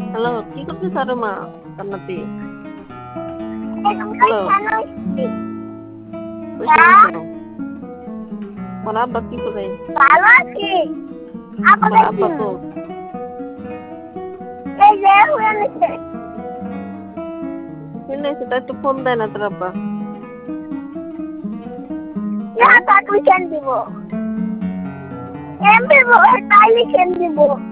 Hello, কি করতেছ আরে মা জান্নাতি? হ্যালো, কি বসে গেছো? তোমার আব্বা কি করে? ভালো আছি। তোমার আব্বা তো এই যে হয়ে নিছে। শুনেছি, তাই একটু ফোন দেয় না তোর আব্বা? না হ্যাঁ, তা টিউশন দিব। এমবি তাই লিখেন দিব।